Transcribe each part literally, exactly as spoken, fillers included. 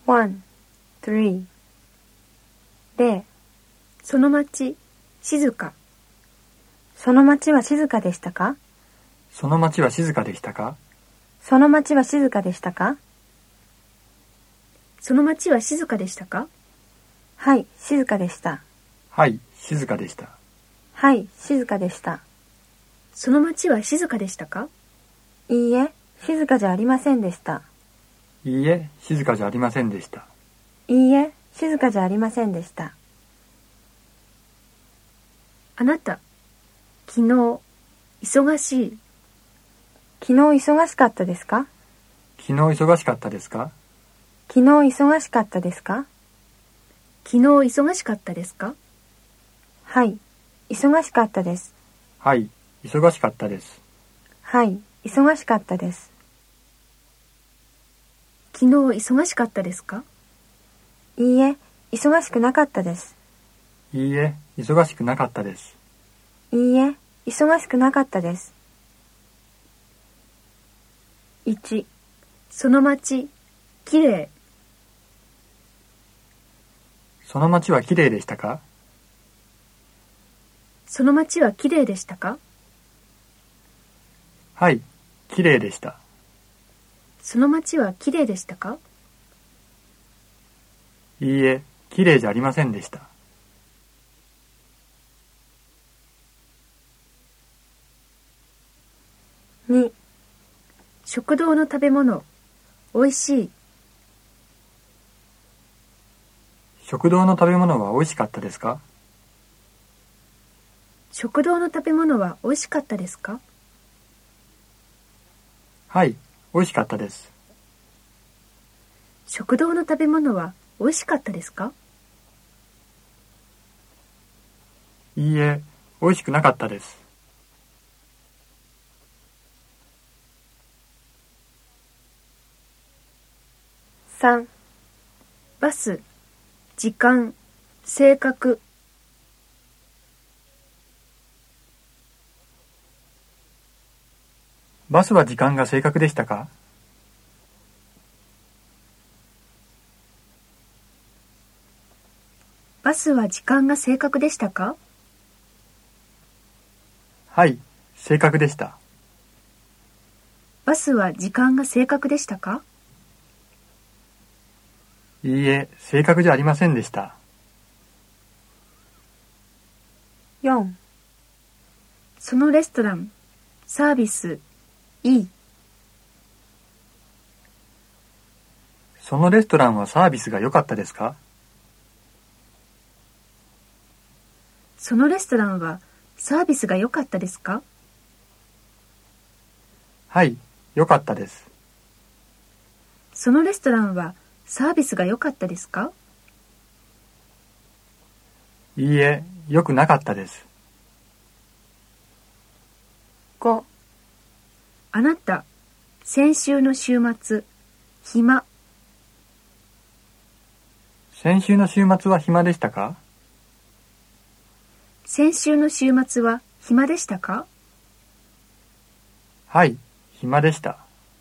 one, three. で、その町、静か。その町は静かでしたか？ その町は静かでしたか？ その町は静かでしたか？その町は静かでしたか？はい、静かでした。 はい、静かでした。 はい、静かでした。その町は静かでしたか？いいえ、静かじゃありませんでした。 いいえ、静かじゃありませんでした。 いいえ、静かじゃありませんでした。あなた、昨日、忙しい。昨日忙しかったですか？ 昨日忙しかったですか？ 昨日忙しかったですか？昨日忙しかったですか？はい、忙しかったです。 はい、忙しかったです。 はい、忙しかったです。昨日忙しかったですか？いいえ、忙しくなかったです。 いいえ、忙しくなかったです。 いいえ、忙しくなかったです。いち、その町、きれい。 その町はきれいでしたか？ その町はきれいでしたか？ はい、きれいでした。 その町はきれいでしたか？ いいえ、きれいじゃありませんでした。 に、食堂の食べ物、おいしい。 食堂の食べ物はおいしかったですか？ 食堂の食べ物はおいしかったですか？ はい、おいしかったです。 食堂の食べ物はおいしかったですか？ いいえ、おいしくなかったです。 さん、バス、時間、性格。 バスは時間が正確でしたか？ バスは時間が正確でしたか？ はい、正確でした。 バスは時間が正確でしたか？ いいえ、正確じゃありませんでした。 よん、そのレストラン、サービス、いい。 そのレストランはサービスが良かったですか？ そのレストランはサービスが良かったですか？ はい、良かったです。 そのレストランはサービスが良かったですか？ いいえ、良くなかったです。 ご、あなた、先週の週末、暇。 先週の週末は暇でしたか？ 先週の週末は暇でしたか？ はい、暇でした。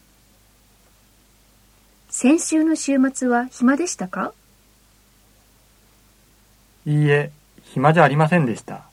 先週の週末は暇でしたか？ いいえ、暇じゃありませんでした。